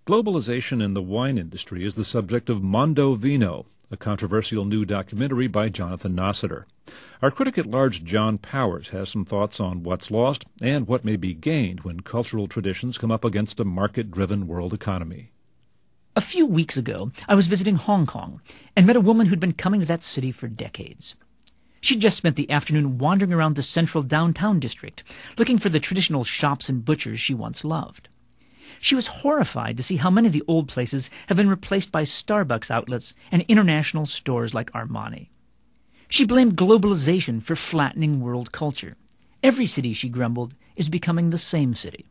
Globalization in the wine industry is the subject of Mondo Vino, a controversial new documentary by Jonathan Nossiter. Our critic-at-large John Powers has some thoughts on what's lost and what may be gained when cultural traditions come up against a market-driven world economy. A few weeks ago, I was visiting Hong Kong and met a woman who'd been coming to that city for decades. She'd just spent the afternoon wandering around the central downtown district, looking for the traditional shops and butchers she once loved. She was horrified to see how many of the old places have been replaced by Starbucks outlets and international stores like Armani. She blamed globalization for flattening world culture. Every city, she grumbled, is becoming the same city.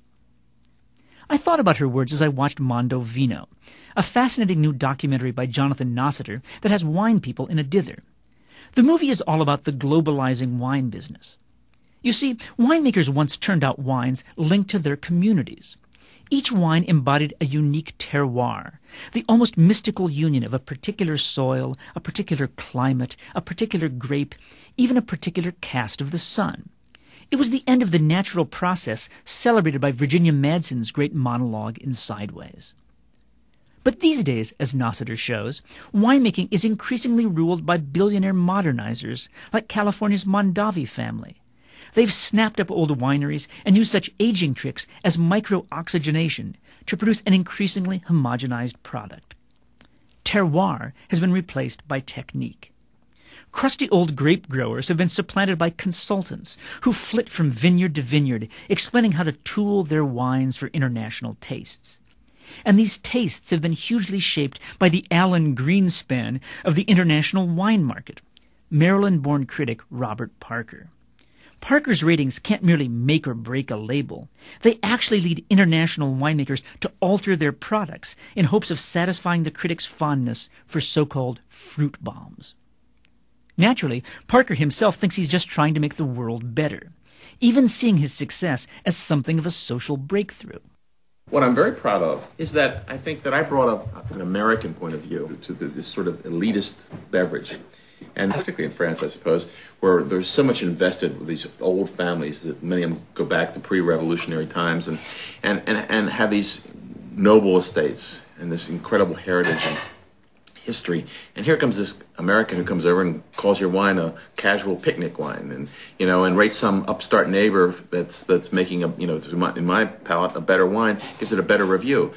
I thought about her words as I watched Mondo Vino, a fascinating new documentary by Jonathan Nossiter that has wine people in a dither. The movie is all about the globalizing wine business. You see, winemakers once turned out wines linked to their communities. Each wine embodied a unique terroir, the almost mystical union of a particular soil, a particular climate, a particular grape, even a particular cast of the sun. It was the end of the natural process celebrated by Virginia Madsen's great monologue in Sideways. But these days, as Nossiter shows, winemaking is increasingly ruled by billionaire modernizers like California's Mondavi family. They've snapped up old wineries and used such aging tricks as micro-oxygenation to produce an increasingly homogenized product. Terroir has been replaced by technique. Crusty old grape growers have been supplanted by consultants who flit from vineyard to vineyard, explaining how to tool their wines for international tastes. And these tastes have been hugely shaped by the Alan Greenspan of the international wine market, Maryland-born critic Robert Parker. Parker's ratings can't merely make or break a label. They actually lead international winemakers to alter their products in hopes of satisfying the critics' fondness for so-called fruit bombs. Naturally, Parker himself thinks he's just trying to make the world better, even seeing his success as something of a social breakthrough. What I'm very proud of is that I think that I brought up an American point of view to this sort of elitist beverage. And particularly in France, I suppose, where there's so much invested with these old families that many of them go back to pre-revolutionary times and have these noble estates and this incredible heritage and history. And here comes this American who comes over and calls your wine a casual picnic wine, and rates some upstart neighbor that's making in my palate a better wine, gives it a better review.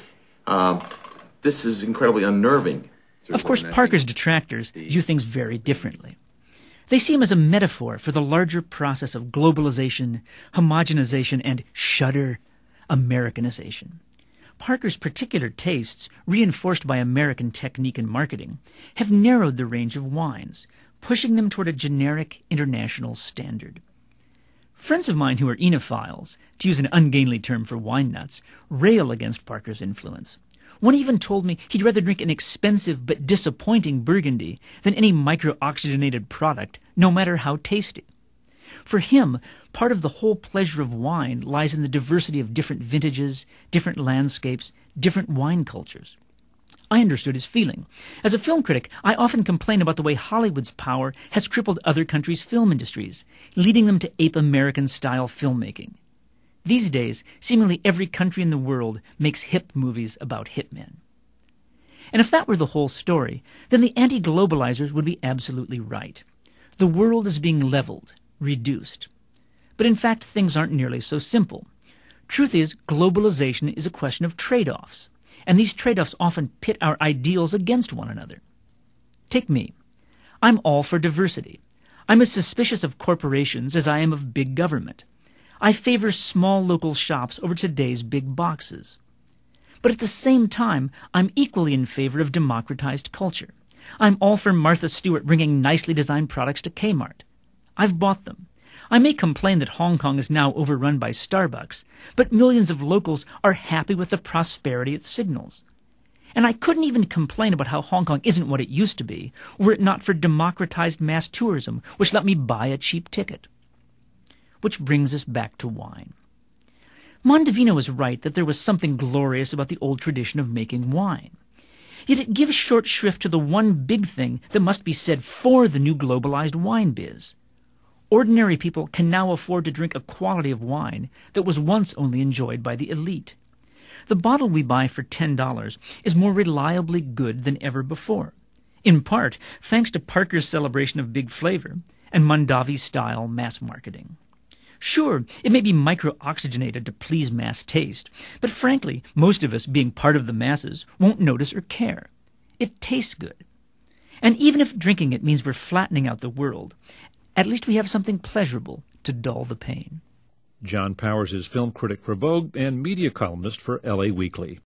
This is incredibly unnerving. Of course, Parker's detractors view things very differently. They see him as a metaphor for the larger process of globalization, homogenization, and shudder, Americanization. Parker's particular tastes, reinforced by American technique and marketing, have narrowed the range of wines, pushing them toward a generic international standard. Friends of mine who are enophiles, to use an ungainly term for wine nuts, rail against Parker's influence. One even told me he'd rather drink an expensive but disappointing Burgundy than any micro-oxygenated product, no matter how tasty. For him, part of the whole pleasure of wine lies in the diversity of different vintages, different landscapes, different wine cultures. I understood his feeling. As a film critic, I often complain about the way Hollywood's power has crippled other countries' film industries, leading them to ape American-style filmmaking. These days, seemingly every country in the world makes hip movies about hitmen. And if that were the whole story, then the anti-globalizers would be absolutely right. The world is being leveled, reduced. But in fact, things aren't nearly so simple. Truth is, globalization is a question of trade-offs, and these trade-offs often pit our ideals against one another. Take me. I'm all for diversity. I'm as suspicious of corporations as I am of big government. I favor small local shops over today's big boxes. But at the same time, I'm equally in favor of democratized culture. I'm all for Martha Stewart bringing nicely designed products to Kmart. I've bought them. I may complain that Hong Kong is now overrun by Starbucks, but millions of locals are happy with the prosperity it signals. And I couldn't even complain about how Hong Kong isn't what it used to be, were it not for democratized mass tourism, which let me buy a cheap ticket. Which brings us back to wine. Mondovino is right that there was something glorious about the old tradition of making wine. Yet it gives short shrift to the one big thing that must be said for the new globalized wine biz. Ordinary people can now afford to drink a quality of wine that was once only enjoyed by the elite. the bottle we buy for $10 is more reliably good than ever before, in part thanks to Parker's celebration of big flavor and Mondavi-style mass marketing. Sure, it may be micro-oxygenated to please mass taste, but frankly, most of us, being part of the masses, won't notice or care. It tastes good. And even if drinking it means we're flattening out the world, at least we have something pleasurable to dull the pain. John Powers is film critic for Vogue and media columnist for LA Weekly.